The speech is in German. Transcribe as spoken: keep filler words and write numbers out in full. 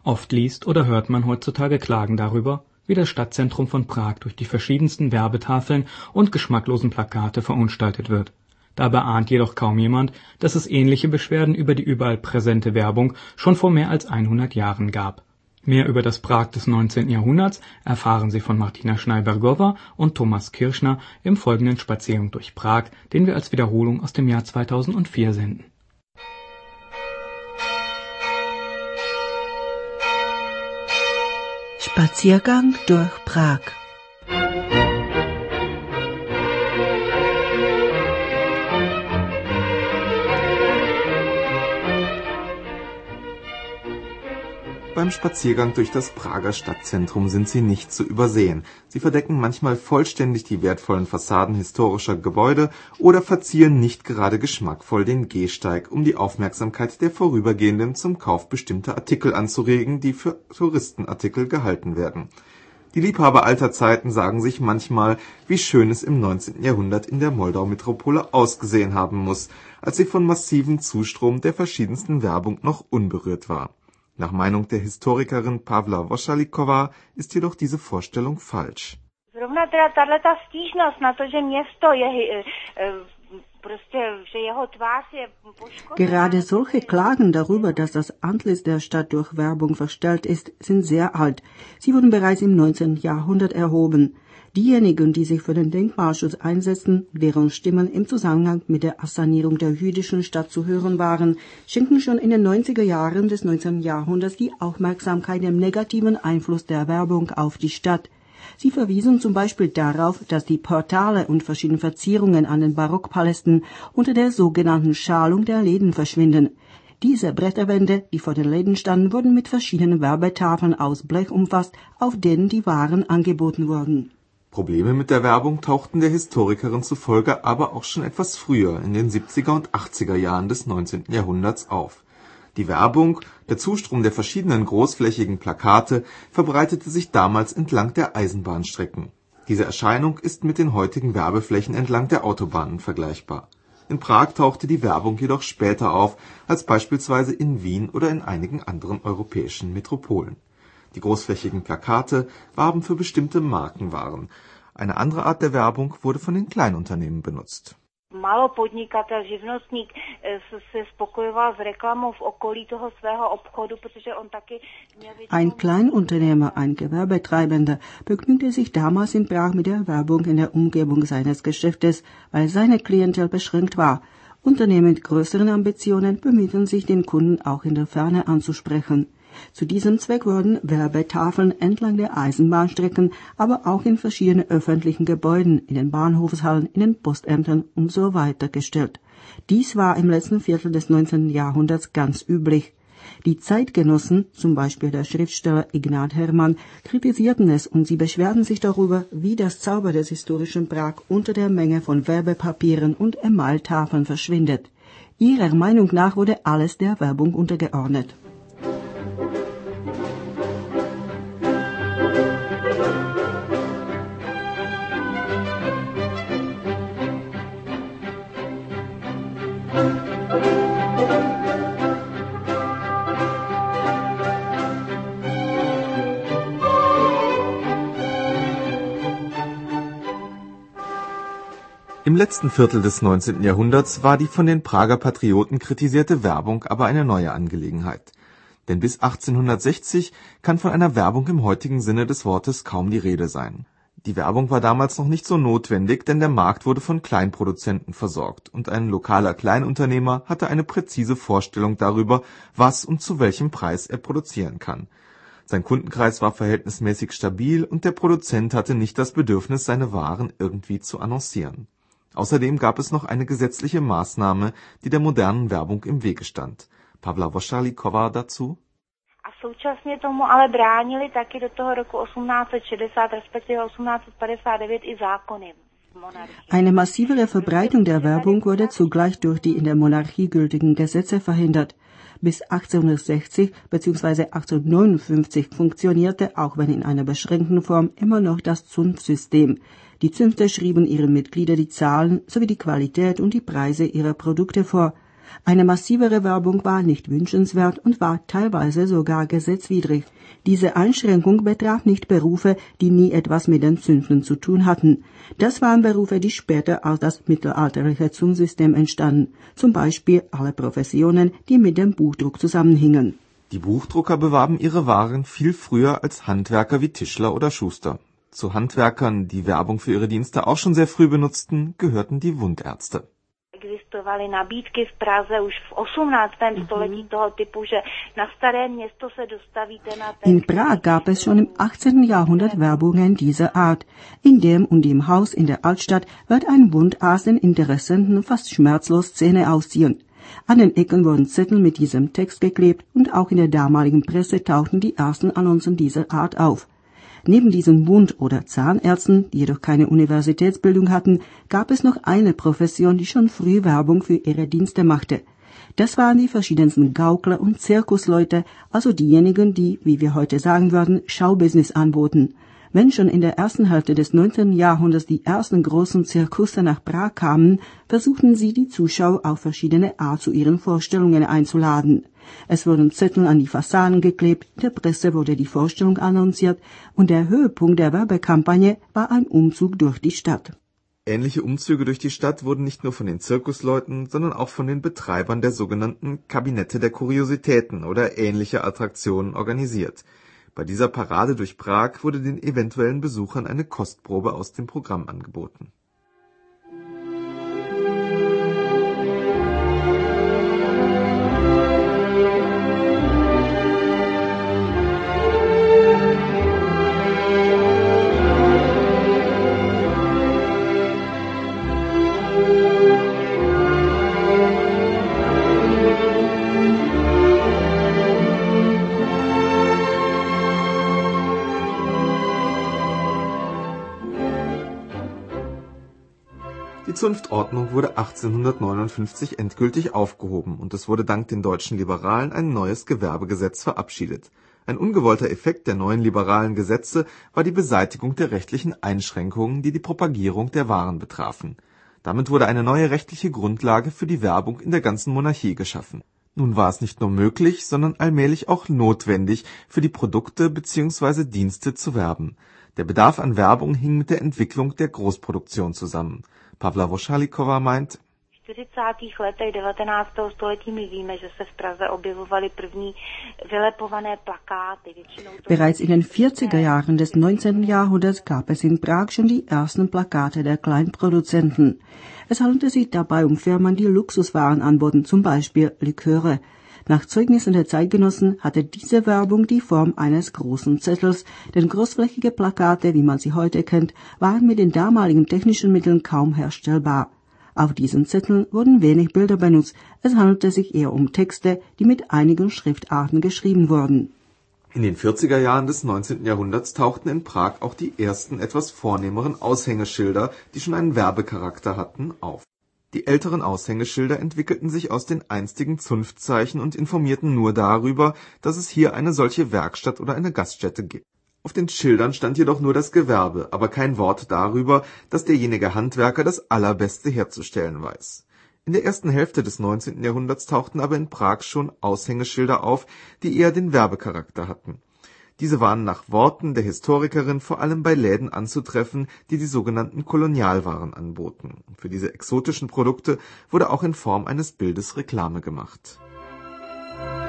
Oft liest oder hört man heutzutage Klagen darüber, wie das Stadtzentrum von Prag durch die verschiedensten Werbetafeln und geschmacklosen Plakate verunstaltet wird. Dabei ahnt jedoch kaum jemand, dass es ähnliche Beschwerden über die überall präsente Werbung schon vor mehr als hundert Jahren gab. Mehr über das Prag des neunzehnten Jahrhunderts erfahren Sie von Martina Schneibergova und Thomas Kirschner im folgenden Spaziergang durch Prag, den wir als Wiederholung aus dem Jahr zweitausendvier senden. Spaziergang durch Prag. Beim Spaziergang durch das Prager Stadtzentrum sind sie nicht zu übersehen. Sie verdecken manchmal vollständig die wertvollen Fassaden historischer Gebäude oder verzieren nicht gerade geschmackvoll den Gehsteig, um die Aufmerksamkeit der Vorübergehenden zum Kauf bestimmter Artikel anzuregen, die für Touristenartikel gehalten werden. Die Liebhaber alter Zeiten sagen sich manchmal, wie schön es im neunzehnten Jahrhundert in der Moldau-Metropole ausgesehen haben muss, als sie von massivem Zustrom der verschiedensten Werbung noch unberührt war. Nach Meinung der Historikerin Pavla Vošalíková ist jedoch diese Vorstellung falsch. Gerade solche Klagen darüber, dass das Antlitz der Stadt durch Werbung verstellt ist, sind sehr alt. Sie wurden bereits im neunzehnten Jahrhundert erhoben. Diejenigen, die sich für den Denkmalschutz einsetzen, deren Stimmen im Zusammenhang mit der Assanierung der jüdischen Stadt zu hören waren, schenkten schon in den neunziger Jahren des neunzehnten Jahrhunderts die Aufmerksamkeit dem negativen Einfluss der Werbung auf die Stadt. Sie verwiesen zum Beispiel darauf, dass die Portale und verschiedene Verzierungen an den Barockpalästen unter der sogenannten Schalung der Läden verschwinden. Diese Bretterwände, die vor den Läden standen, wurden mit verschiedenen Werbetafeln aus Blech umfasst, auf denen die Waren angeboten wurden. Probleme mit der Werbung tauchten der Historikerin zufolge aber auch schon etwas früher, in den siebziger und achtziger Jahren des neunzehnten Jahrhunderts auf. Die Werbung, der Zustrom der verschiedenen großflächigen Plakate, verbreitete sich damals entlang der Eisenbahnstrecken. Diese Erscheinung ist mit den heutigen Werbeflächen entlang der Autobahnen vergleichbar. In Prag tauchte die Werbung jedoch später auf, als beispielsweise in Wien oder in einigen anderen europäischen Metropolen. Die großflächigen Plakate warben für bestimmte Markenwaren. Eine andere Art der Werbung wurde von den Kleinunternehmen benutzt. Malopodnikatel, živnostník se spokojoval s reklamou v okolí toho svého obchodu, protože on taky měl... Ein Kleinunternehmer, ein Gewerbetreibender, begnügte sich damals in Prag mit der Werbung in der Umgebung seines Geschäftes, weil seine Klientel beschränkt war. Unternehmen mit größeren Ambitionen bemühten sich, den Kunden auch in der Ferne anzusprechen. Zu diesem Zweck wurden Werbetafeln entlang der Eisenbahnstrecken, aber auch in verschiedenen öffentlichen Gebäuden, in den Bahnhofshallen, in den Postämtern und so weiter gestellt. Dies war im letzten Viertel des neunzehnten Jahrhunderts ganz üblich. Die Zeitgenossen, zum Beispiel der Schriftsteller Ignat Hermann, kritisierten es und sie beschwerten sich darüber, wie das Zauber des historischen Prag unter der Menge von Werbepapieren und Emailtafeln verschwindet. Ihrer Meinung nach wurde alles der Werbung untergeordnet. Im letzten Viertel des neunzehnten Jahrhunderts war die von den Prager Patrioten kritisierte Werbung aber eine neue Angelegenheit. Denn bis achtzehnhundertsechzig kann von einer Werbung im heutigen Sinne des Wortes kaum die Rede sein. Die Werbung war damals noch nicht so notwendig, denn der Markt wurde von Kleinproduzenten versorgt und ein lokaler Kleinunternehmer hatte eine präzise Vorstellung darüber, was und zu welchem Preis er produzieren kann. Sein Kundenkreis war verhältnismäßig stabil und der Produzent hatte nicht das Bedürfnis, seine Waren irgendwie zu annoncieren. Außerdem gab es noch eine gesetzliche Maßnahme, die der modernen Werbung im Wege stand. Pavla Vošalíková dazu. A současně tomu ale bránili taky do toho roku osmnáct set šedesát, respektive osmnáct set padesát devět i zákony. Eine massivere Verbreitung der Werbung wurde zugleich durch die in der Monarchie gültigen Gesetze verhindert. Bis achtzehnhundertsechzig bzw. achtzehnhundertneunundfünfzig funktionierte, auch wenn in einer beschränkten Form, immer noch das Zunftsystem. Die Zünfte schrieben ihren Mitgliedern die Zahlen sowie die Qualität und die Preise ihrer Produkte vor. Eine massivere Werbung war nicht wünschenswert und war teilweise sogar gesetzwidrig. Diese Einschränkung betraf nicht Berufe, die nie etwas mit den Zünften zu tun hatten. Das waren Berufe, die später aus das mittelalterliche Zunftsystem entstanden, zum Beispiel alle Professionen, die mit dem Buchdruck zusammenhingen. Die Buchdrucker bewarben ihre Waren viel früher als Handwerker wie Tischler oder Schuster. Zu Handwerkern, die Werbung für ihre Dienste auch schon sehr früh benutzten, gehörten die Wundärzte. Existovaly nabídky v Praze už v osmnáctém století toho typu, že na Staré Město se dostavíte na ten... In Prag gab es schon im achtzehnten Jahrhundert Werbungen dieser Art. In dem und dem Haus in der Altstadt wird ein Wundarzt den Interessenten fast schmerzlos Zähne ausziehen. An den Ecken wurden Zettel mit diesem Text geklebt und auch in der damaligen Presse tauchten die ersten Annoncen dieser Art auf. Neben diesen Wund- oder Zahnärzten, die jedoch keine Universitätsbildung hatten, gab es noch eine Profession, die schon früh Werbung für ihre Dienste machte. Das waren die verschiedensten Gaukler und Zirkusleute, also diejenigen, die, wie wir heute sagen würden, Showbusiness anboten. Wenn schon in der ersten Hälfte des neunzehnten Jahrhunderts die ersten großen Zirkusse nach Prag kamen, versuchten sie, die Zuschauer auf verschiedene Art zu ihren Vorstellungen einzuladen. Es wurden Zettel an die Fassaden geklebt, in der Presse wurde die Vorstellung annonciert und der Höhepunkt der Werbekampagne war ein Umzug durch die Stadt. Ähnliche Umzüge durch die Stadt wurden nicht nur von den Zirkusleuten, sondern auch von den Betreibern der sogenannten Kabinette der Kuriositäten oder ähnliche Attraktionen organisiert. Bei dieser Parade durch Prag wurde den eventuellen Besuchern eine Kostprobe aus dem Programm angeboten. Die Zunftordnung wurde achtzehnhundertneunundfünfzig endgültig aufgehoben und es wurde dank den deutschen Liberalen ein neues Gewerbegesetz verabschiedet. Ein ungewollter Effekt der neuen liberalen Gesetze war die Beseitigung der rechtlichen Einschränkungen, die die Propagierung der Waren betrafen. Damit wurde eine neue rechtliche Grundlage für die Werbung in der ganzen Monarchie geschaffen. Nun war es nicht nur möglich, sondern allmählich auch notwendig, für die Produkte bzw. Dienste zu werben. Der Bedarf an Werbung hing mit der Entwicklung der Großproduktion zusammen. Pavla Vošalíková meint: V čtyřicátých letech devatenáctého století my víme, že se v Praze objevovaly první vylepované plakáty. Bereits in den vierziger Jahren des neunzehnten Jahrhunderts gab es in Prag schon die ersten Plakate der Kleinproduzenten. Es handelte sich dabei um Firmen, die Luxuswaren anboten, zum Beispiel Liköre. Nach Zeugnissen der Zeitgenossen hatte diese Werbung die Form eines großen Zettels, denn großflächige Plakate, wie man sie heute kennt, waren mit den damaligen technischen Mitteln kaum herstellbar. Auf diesen Zetteln wurden wenig Bilder benutzt, es handelte sich eher um Texte, die mit einigen Schriftarten geschrieben wurden. In den vierziger Jahren des neunzehnten Jahrhunderts tauchten in Prag auch die ersten etwas vornehmeren Aushängeschilder, die schon einen Werbecharakter hatten, auf. Die älteren Aushängeschilder entwickelten sich aus den einstigen Zunftzeichen und informierten nur darüber, dass es hier eine solche Werkstatt oder eine Gaststätte gibt. Auf den Schildern stand jedoch nur das Gewerbe, aber kein Wort darüber, dass derjenige Handwerker das Allerbeste herzustellen weiß. In der ersten Hälfte des neunzehnten Jahrhunderts tauchten aber in Prag schon Aushängeschilder auf, die eher den Werbecharakter hatten. Diese waren nach Worten der Historikerin vor allem bei Läden anzutreffen, die die sogenannten Kolonialwaren anboten. Für diese exotischen Produkte wurde auch in Form eines Bildes Reklame gemacht.